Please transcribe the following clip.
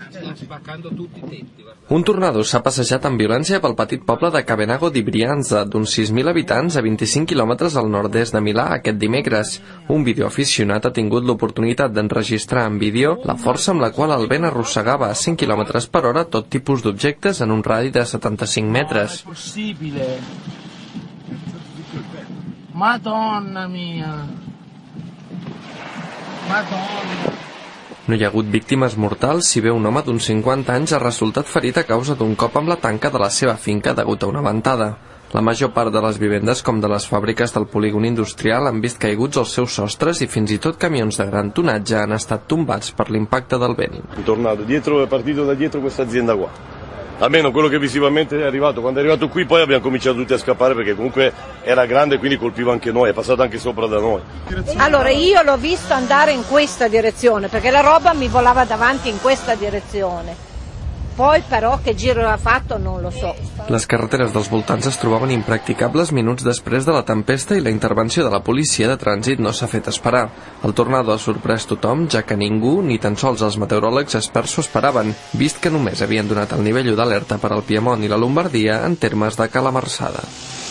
Un tornado s'ha passejat amb violència pel petit poble de Cavenago di Brianza, d'uns 6.000 habitants a 25 quilòmetres al nord-est de Milà aquest dimecres. Un videoaficionat ha tingut l'oportunitat d'enregistrar en vídeo la força amb la qual el vent arrossegava a 100 km per hora tot tipus d'objectes en un radi de 75 metres. Madonna mia! Madonna! No hi ha hagut víctimes mortals si bé un home d'uns 50 anys ha resultat ferit a causa d'un cop amb la tanca de la seva finca degut a una ventada. La major part de les vivendes com de les fàbriques del polígon industrial han vist caiguts els seus sostres i fins i tot camions de gran tonatge han estat tombats per l'impacte del vent. Un tornado dietro, è partito da dietro questa azienda qua. Almeno quello che visivamente è arrivato. Quando è arrivato qui poi abbiamo cominciato tutti a scappare perché comunque era grande e quindi colpiva anche noi, è passato anche sopra da noi. Allora io l'ho visto andare in questa direzione perché la roba mi volava davanti in questa direzione. Poi però che giro ha fatto non lo so. Les carreteres dels voltants es trobaven impracticables minuts després de la tempesta i la intervenció de la policia de trànsit no s'ha fet esperar. El tornado ha sorprès tothom, ja que ningú, ni tan sols els meteoròlegs experts s'ho esperaven, vist que només havien donat el nivell 1 d'alerta per al Piemont i la Lombardia en termes de calamarsada.